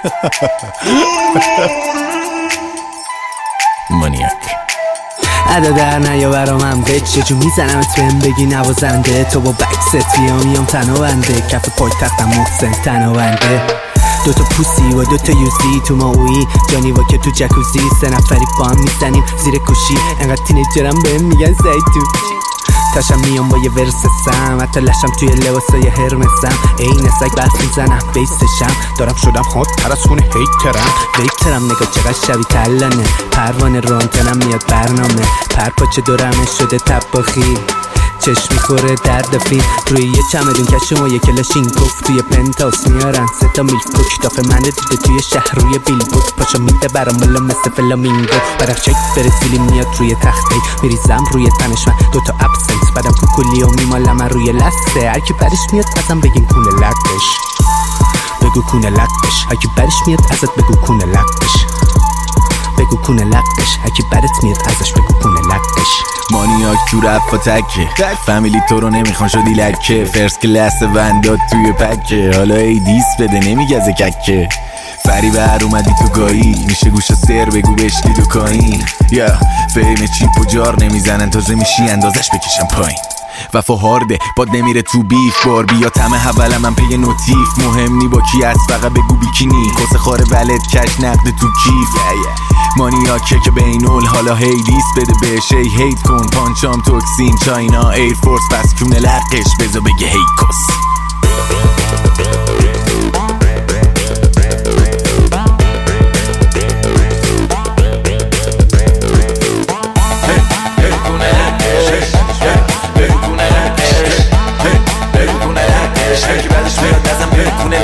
مانیاک ادا در نیا برامم بچه جو میزنمت بهم بگی نوازنده. تو با بکست میام تنابنده، کف پای تختم محسن تنابنده. دوتا پوسی و دوتا یوزی تو ماوی، جانی و که تو جکوزی، 3 نفری با هم میزنیم زیر کشی. انقدر تینیجرم بهم میگن زیتو، تاشم میام با یه ورسسم، حتی لشم توی لباسای هرمسم. این سگ برف میزنم بیسشم، دارم شدم خود تر از خونه ویترم نگاه چقدر شبیه تلانه. پروانه رانتنم میاد برنامه، پرپاچه دورمه شده تباخی. چشم میخوره درد فیلم روی یه چمدون کشم و یه کلاشینکوف توی پنتاوس میارن 3 تا میلک. کتاف منو دیده توی شهر روی بیلبورد، پاشو میده برام ملا مثل فلامینگو. برف شک برزیلی میاد روی تخته، میریزم روی تنش من 2 تا ابسنت، بعدم کوکولی و میمالم روی لسته. هرکی برش میاد ازم بگین کونه لقش، بگو کونه لقش. هرکی برش میاد ازت بگو کونه لقش، بگو کونه لقش. هرکی برت میاد ازش بگو کونه لقش. مانیاک تو رفت تکه، فامیلی تو رو نمیخوان شدی لکه. فرست کلاس ونداد توی پکه، حالا ای دیس بده نمیگزه ککه. فری بر اومدی تو گایی، میشه گوش سر بگو بشتی دو کاین. یا فیم چیپ و جار نمیزنن، تازه میشی اندازش بکشم پایین. وفا هارده باد نمیره تو بیف، باربی یا تمه حولم من پی نوتیف. مهم نی با کی از فقط بگو بیکینی، کس خاره ولد کش نقد تو کیف. مانیاکه که بینول حالا هیدیس بده بهش ای هیت کن. پانچام توکسین چاینا ایر فورس، پس کونه لقش بزا بگه هی کس. هرکی بعدش میاد ازم بگونه